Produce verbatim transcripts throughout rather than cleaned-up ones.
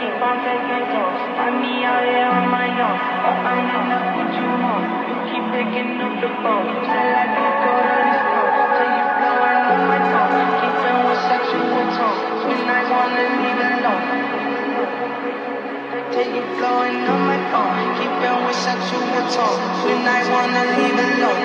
keep on taking calls. Find me out here on my own. Oh, I'm enough what you want. You keep picking up the phone. Till I can go to the store. Till you blowing on my phone. Keeping with sexual tone. When I wanna leave alone. Till you blowing on my phone. Keeping with sexual tone. When I wanna leave alone.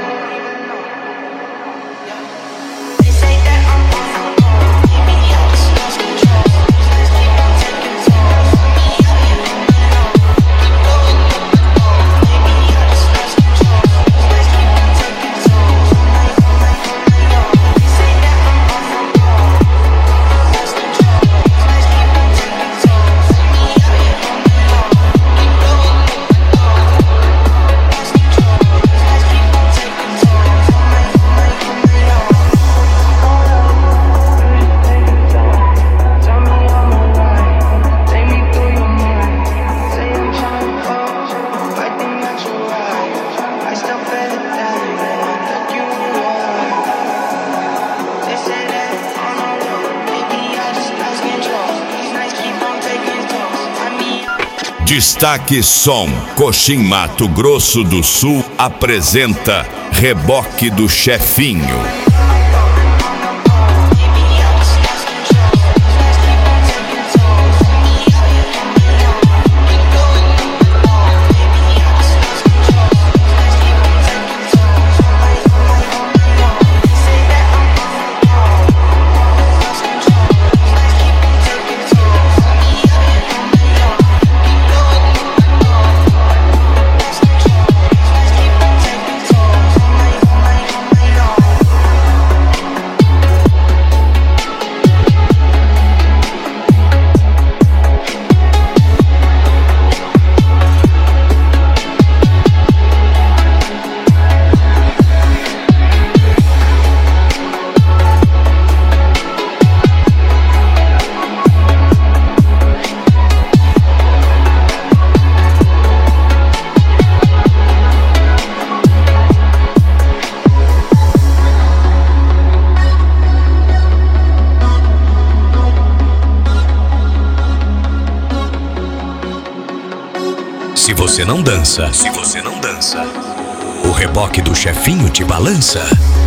Destaque Som, Coxim Mato Grosso do Sul apresenta Reboque do Chefinho. Se você não dança, se você não dança, o reboque do chefinho te balança.